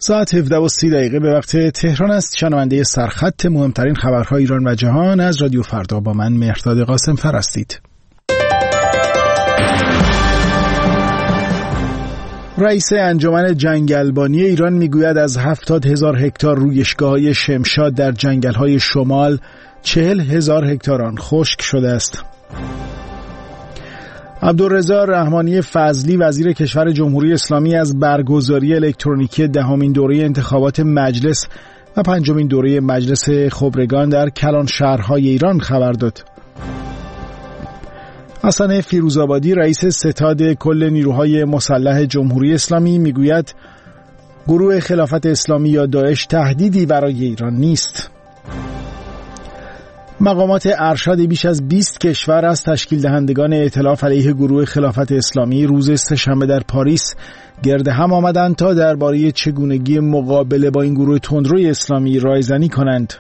ساعت 17:30 به وقت تهران است. شنونده سرخط مهمترین خبرهای ایران و جهان از رادیو فردا با من مهرداد قاسم فر هستید. رئیس انجمن جنگلبانی ایران میگوید از 70,000 هکتار رویشگاه‌های شمشاد در جنگل‌های شمال 40,000 هکتار آن خشک شده است. عبدالرضا رحمانی فضلی وزیر کشور جمهوری اسلامی از برگزاری الکترونیکی 10مین دوره انتخابات مجلس و 5مین دوره مجلس خبرگان در کلان شهرهای ایران خبر داد. حسن فیروزآبادی رئیس ستاد کل نیروهای مسلح جمهوری اسلامی میگوید گروه خلافت اسلامی یا داعش تهدیدی برای ایران نیست. مقامات ارشد بیش از 20 کشور از تشکیل دهندگان ائتلاف علیه گروه خلافت اسلامی روز سه‌شنبه در پاریس گرد هم آمدند تا درباره چگونگی مقابله با این گروه تندروی اسلامی رایزنی کنند.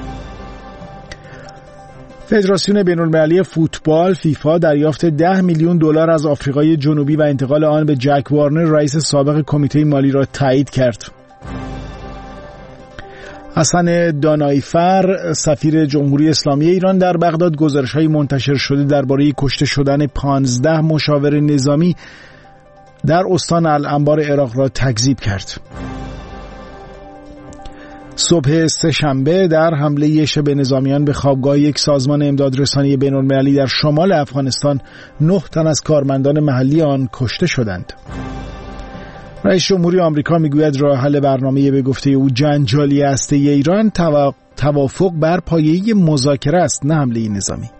فدراسیون بین‌المللی فوتبال فیفا دریافت 10 میلیون دلار از آفریقای جنوبی و انتقال آن به جک وارنر رئیس سابق کمیته مالی را تایید کرد. حسن دانایفر سفیر جمهوری اسلامی ایران در بغداد گزارش‌های منتشر شده درباره کشته شدن 15 مشاور نظامی در استان الانبار عراق را تکذیب کرد. صبح سه‌شنبه در حمله شبه نظامیان به خوابگاه یک سازمان امدادرسانی بین‌المللی در شمال افغانستان 9 تن از کارمندان محلی آن کشته شدند. رئیس جمهوری آمریکا میگوید راه حل برنامه به گفته او جنجالی هسته‌ای ایران توافق بر پایه مذاکره است، نه حمله نظامی.